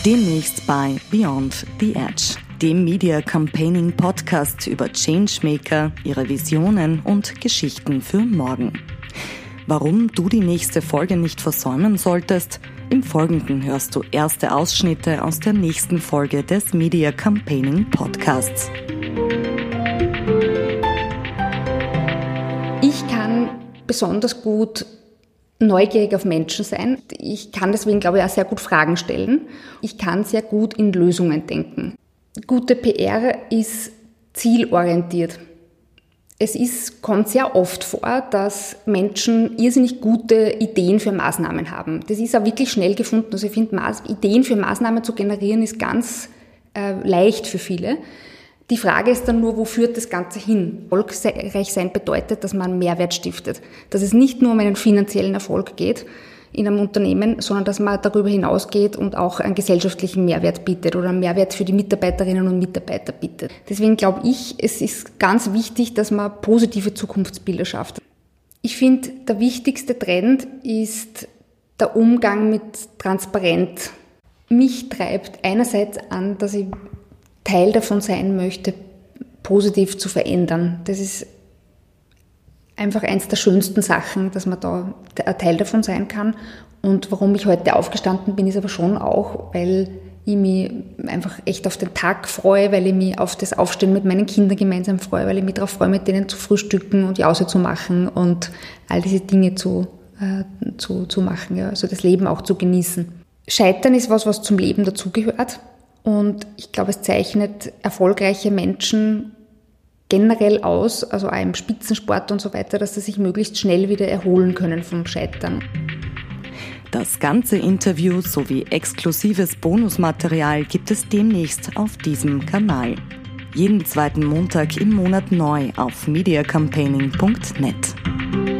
Demnächst bei Beyond the Edge, dem Media Campaigning Podcast über Changemaker, ihre Visionen und Geschichten für morgen. Warum du die nächste Folge nicht versäumen solltest? Im Folgenden hörst du erste Ausschnitte aus der nächsten Folge des Media Campaigning Podcasts. Ich kann besonders gut neugierig auf Menschen sein. Ich kann deswegen, glaube ich, auch sehr gut Fragen stellen. Ich kann sehr gut in Lösungen denken. Gute PR ist zielorientiert. Kommt sehr oft vor, dass Menschen irrsinnig gute Ideen für Maßnahmen haben. Das ist auch wirklich schnell gefunden. Also ich finde, Ideen für Maßnahmen zu generieren ist ganz leicht für viele. Die Frage ist dann nur, wo führt das Ganze hin? Erfolgreich sein bedeutet, dass man einen Mehrwert stiftet. Dass es nicht nur um einen finanziellen Erfolg geht in einem Unternehmen, sondern dass man darüber hinausgeht und auch einen gesellschaftlichen Mehrwert bietet oder einen Mehrwert für die Mitarbeiterinnen und Mitarbeiter bietet. Deswegen glaube ich, es ist ganz wichtig, dass man positive Zukunftsbilder schafft. Ich finde, der wichtigste Trend ist der Umgang mit Transparenz. Mich treibt einerseits an, dass ich Teil davon sein möchte, positiv zu verändern. Das ist einfach eins der schönsten Sachen, dass man da ein Teil davon sein kann. Und warum ich heute aufgestanden bin, ist aber schon auch, weil ich mich einfach echt auf den Tag freue, weil ich mich auf das Aufstehen mit meinen Kindern gemeinsam freue, weil ich mich darauf freue, mit denen zu frühstücken und Jause zu machen und all diese Dinge zu machen, ja. Also das Leben auch zu genießen. Scheitern ist was zum Leben dazugehört. Und ich glaube, es zeichnet erfolgreiche Menschen generell aus, also auch im Spitzensport und so weiter, dass sie sich möglichst schnell wieder erholen können vom Scheitern. Das ganze Interview sowie exklusives Bonusmaterial gibt es demnächst auf diesem Kanal. Jeden zweiten Montag im Monat neu auf mediacampaigning.net.